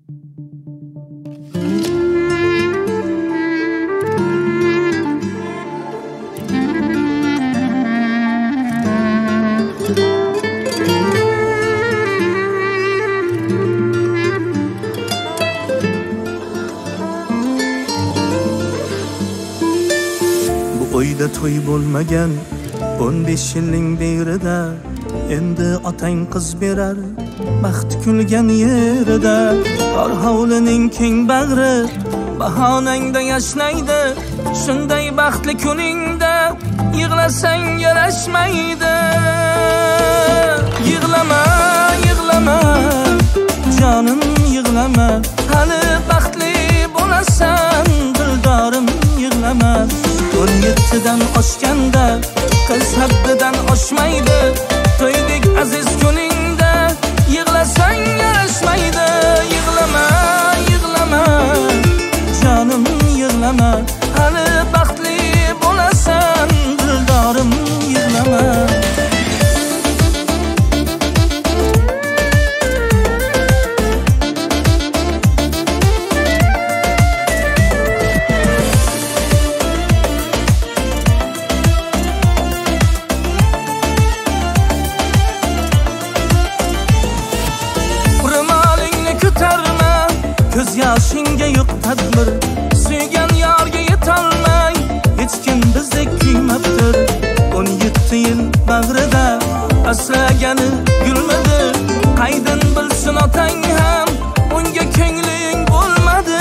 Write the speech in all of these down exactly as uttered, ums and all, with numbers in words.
Uyda to'y bo'lmagan o'n besh yilning berida endi otang qiz berar baxt kulgan yerida. Qor hovlining keng bag'ri bahonangda yashnaydi. Shunday baxtli kuningda yig'lasang yarashmaydi. Yig'lama, yig'lama jonim, yig'lama, hali baxtli bo'lasan dildorim, yig'lama. o'n yettidan oshganda qiz haddidan oshmaydi. To'ydek aziz kuningda yig'lasang yarashmaydi. Yig'lama, yig'lama jonim, yig'lama, hali baxtli bo'lasan dildorim, yig'lama. Ko'z yoshingga yo'q tadbir, suygan yorga yetolmay hech kim bizdek kuymabdir. o'n yetti yil bag'rida asragani gulmadi. Qaydin bilsin otang ham unga ko'ngling bo'lmadi.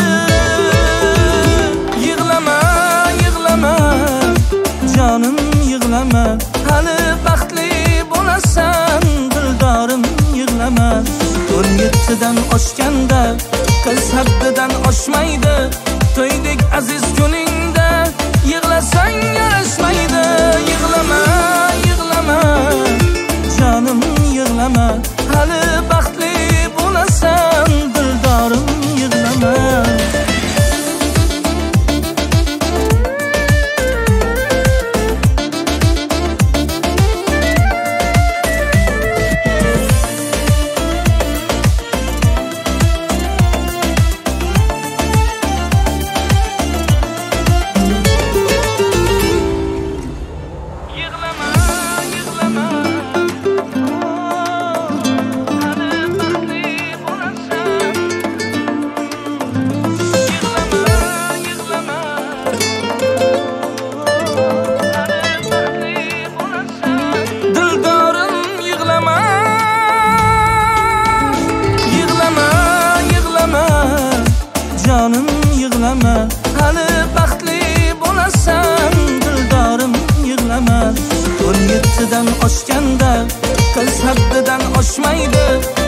Yig'lama, yig'lama jonim, yig'lama, hali baxtli bo'lasan dildorim, yig'lama. o'n yettidan oshganda qiz haddidan oshmaydi. To'ydek aziz kuningda yig'lasang yarashmaydi. Yig'lama, yig'lama jonim, yig'lama, hali baxtli bo'lasan dildorim, yig'lama. Jonim, yig'lama, hali baxtli bo'lasan dildorim, yig'lama. o'n yettidan oshganda qiz haddidan oshmaydi.